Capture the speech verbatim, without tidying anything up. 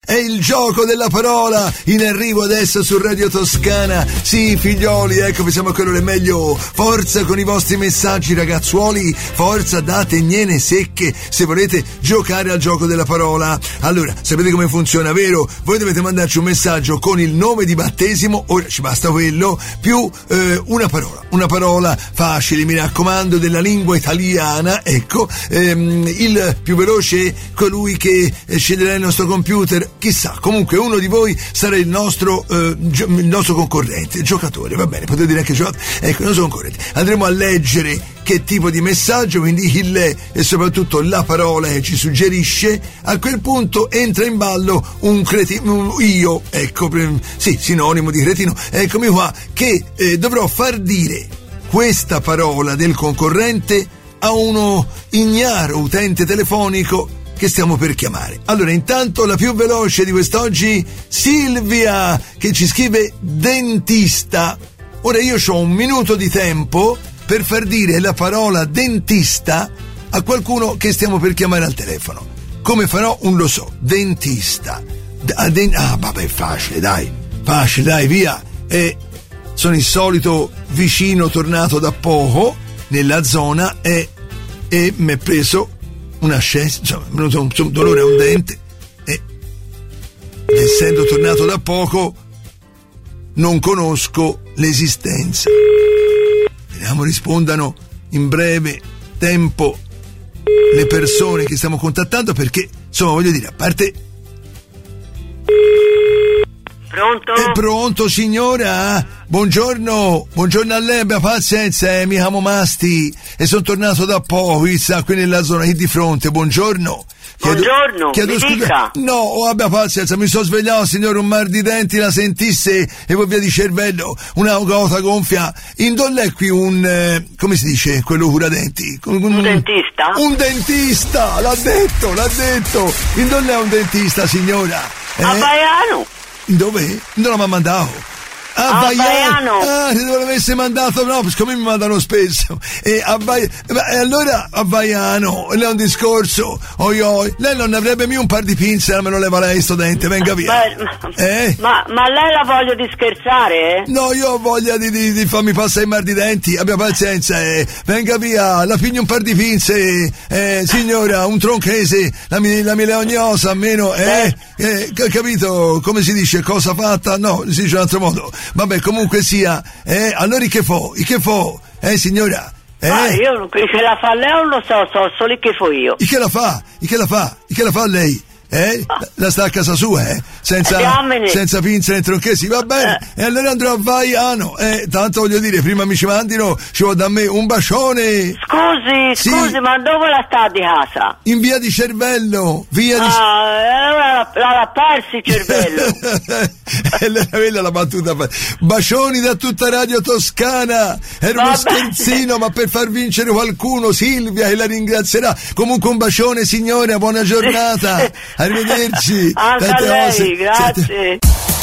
è il gioco della parola in arrivo adesso su Radio Toscana. Sì, figlioli, ecco, siamo a quello che è meglio. Forza con i vostri messaggi, ragazzuoli, forza, date gnene secche se volete giocare al gioco della parola. Allora, sapete come funziona, vero? Voi dovete mandarci un messaggio con il nome di battesimo, ora ci basta quello, più eh, una parola, una parola facile, mi raccomando, della lingua italiana, ecco. Ehm, il più veloce è colui che sceglierà il nostro computer. Chissà, comunque uno di voi sarà il nostro eh, gio- il nostro concorrente, giocatore, va bene, potete dire anche giocatore, ecco, il nostro concorrente. Andremo a leggere che tipo di messaggio, quindi il e soprattutto la parola che ci suggerisce. A quel punto entra in ballo un cretino, io, ecco, sì, sinonimo di cretino, eccomi qua, che eh, dovrò far dire questa parola del concorrente a uno ignaro utente telefonico che stiamo per chiamare. Allora, intanto la più veloce di quest'oggi, Silvia, che ci scrive dentista. Ora io ho un minuto di tempo per far dire la parola dentista a qualcuno che stiamo per chiamare al telefono. Come farò? Non lo so. Dentista. Ah, den- ah vabbè, facile, dai. Facile, dai, via. E sono il solito vicino tornato da poco nella zona e, e mi è preso una scesa, insomma, è venuto un, un dolore a un dente e essendo tornato da poco non conosco l'esistenza. Vediamo rispondano in breve tempo le persone che stiamo contattando, perché insomma, voglio dire, a parte. Pronto? È pronto, signora? Buongiorno, buongiorno a lei, abbia pazienza, eh, mi chiamo Masti e sono tornato da poco, qui, sta, qui nella zona qui di fronte, buongiorno. Chiedo, Buongiorno, chiedo mi scusa. dica. No, oh, abbia pazienza, mi sono svegliato, signore, un mal di denti, la sentisse e poi via di cervello, una gota gonfia. Indolle qui un, eh, come si dice, quello cura denti? Un, Un dentista? Un dentista, l'ha detto, l'ha detto. Indolle è un dentista, signora. Eh? A Baiano? Dove? Non l'ha mandato. A Baiano. Ah, se non l'avesse mandato, no, siccome mi mandano spesso. E, a Ba- e allora a Baiano, lei è un discorso. Oi oi, lei non avrebbe mica un par di pinze, me lo leva lei sto dente, venga via. Ma, eh? ma, ma lei la voglia di scherzare, eh? No, io ho voglia di, di, di farmi passare il mal di denti, abbia pazienza, eh. Venga via, la pigli un par di pinze, eh, signora, un tronchese, la, mi, la mileognosa, almeno, eh, eh, capito, come si dice, cosa fatta? No, si dice in un altro modo. Vabbè, comunque sia, eh, allora che fo? Che fo? Eh, signora? Eh? Ah, io che la fa lei non lo so, so solo che fo io. E che la fa? E che la fa? E che la fa lei? Eh? La sta a casa sua, eh? Senza, senza pinze né tronchesi, va bene? Eh. E allora andrò a Vaiano, eh? Tanto voglio dire, prima mi ci mandino, ci vuole da me un bacione. Scusi, sì. scusi, ma dove la sta di casa? In via di Cervello, via di... Ah, allora l'ha perso il cervello. E allora quella la battuta. Bacioni da tutta Radio Toscana. Era uno scherzino, ma per far vincere qualcuno, Silvia, che la ringrazierà. Comunque un bacione, signora, buona giornata. Arrivederci. Anche a lei, grazie. Siete...